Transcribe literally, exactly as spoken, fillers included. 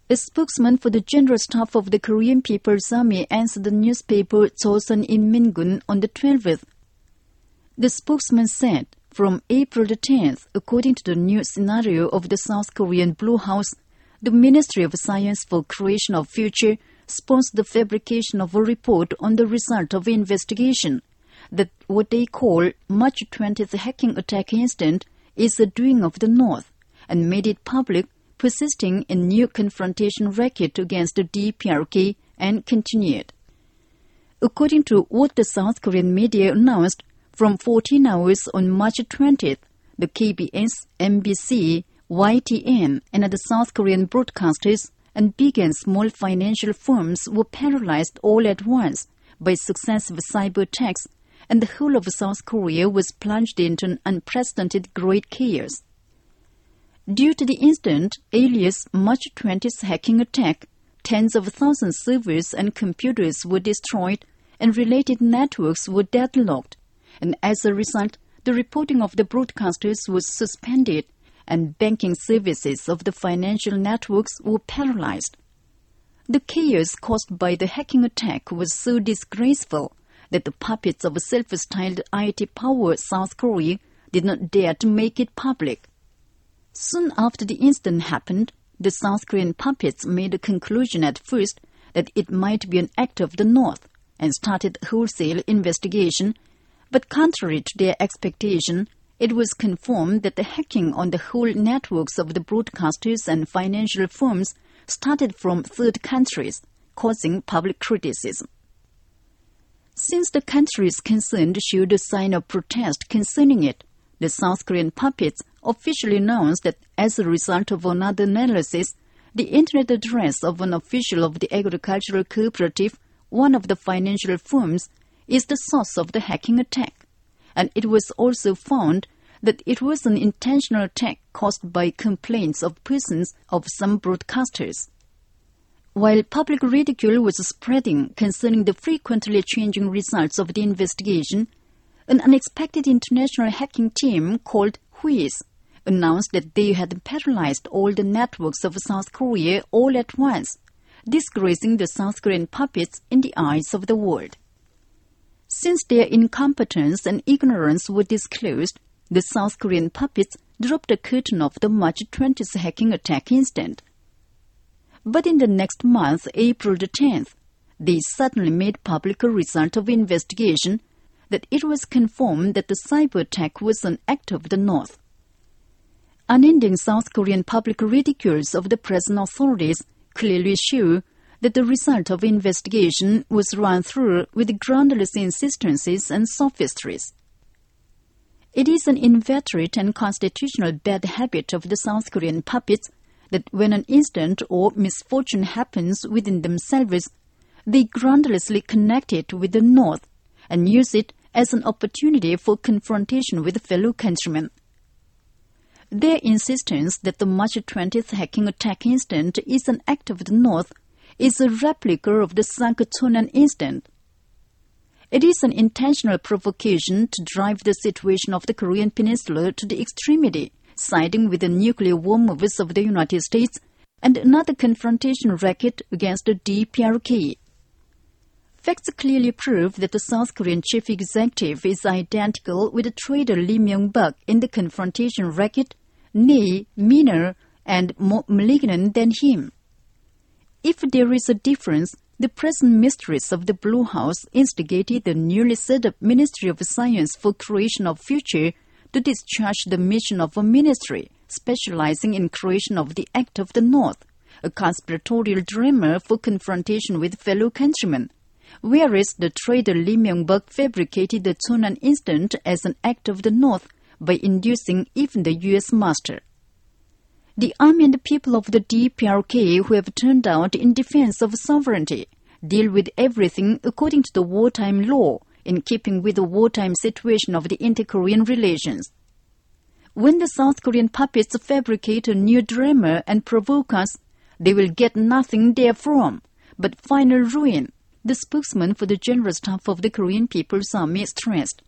A spokesman for the General Staff of the Korean People's Army answered the newspaper Chosun Inmingun on the twelfth. The spokesman said, from April the tenth, according to the new scenario of the South Korean Blue House, the Ministry of Science for Creation of Future sponsored the fabrication of a report on the result of investigation that what they call March twentieth hacking attack incident is a doing of the North, and made it public, persisting in new confrontation racket against the D P R K, and continued. According to what the South Korean media announced, from fourteen hours on March twentieth, the K B S, M B C, Y T N, and other South Korean broadcasters and big and small financial firms were paralyzed all at once by successive cyber attacks, and the whole of South Korea was plunged into an unprecedented great chaos. Due to the incident, alias March twentieth hacking attack, tens of thousands of servers and computers were destroyed and related networks were deadlocked, and as a result, the reporting of the broadcasters was suspended and banking services of the financial networks were paralyzed. The chaos caused by the hacking attack was so disgraceful that the puppets of self-styled I T power South Korea did not dare to make it public. Soon after the incident happened, the South Korean puppets made a conclusion at first that it might be an act of the North and started wholesale investigation, but contrary to their expectation, it was confirmed that the hacking on the whole networks of the broadcasters and financial firms started from third countries, causing public criticism. Since the countries concerned showed a sign of protest concerning it, the South Korean puppets officially announced that as a result of another analysis, the internet address of an official of the agricultural cooperative, one of the financial firms, is the source of the hacking attack, and it was also found that it was an intentional attack caused by complaints of persons of some broadcasters. While public ridicule was spreading concerning the frequently changing results of the investigation, an unexpected international hacking team called Wheeze announced that they had paralyzed all the networks of South Korea all at once, disgracing the South Korean puppets in the eyes of the world. Since their incompetence and ignorance were disclosed, the South Korean puppets dropped the curtain of the March twentieth hacking attack incident. But in the next month, April the tenth, they suddenly made public a result of investigation that it was confirmed that the cyber attack was an act of the North. Unending South Korean public ridicules of the present authorities clearly show that the result of investigation was run through with groundless insistencies and sophistries. It is an inveterate and constitutional bad habit of the South Korean puppets that when an incident or misfortune happens within themselves, they groundlessly connect it with the North and use it as an opportunity for confrontation with fellow countrymen. Their insistence that the March twentieth hacking attack incident is an act of the North is a replica of the Sankachonan incident. It is an intentional provocation to drive the situation of the Korean Peninsula to the extremity, siding with the nuclear war moves of the United States and another confrontation racket against the D P R K. Facts clearly prove that the South Korean chief executive is identical with the trader Lee Myung-bak in the confrontation racket, nay, meaner and more malignant than him. If there is a difference, the present mistress of the Blue House instigated the newly set up Ministry of Science for Creation of Future to discharge the mission of a ministry specializing in creation of the act of the North, a conspiratorial drama for confrontation with fellow countrymen, whereas the trader Lee Myung-bak fabricated the Chonan incident as an act of the North by inducing even the U S master. The army and the people of the D P R K who have turned out in defense of sovereignty deal with everything according to the wartime law, in keeping with the wartime situation of the inter-Korean relations. When the South Korean puppets fabricate a new drama and provoke us, they will get nothing therefrom but final ruin, the spokesman for the General Staff of the Korean People's Army stressed.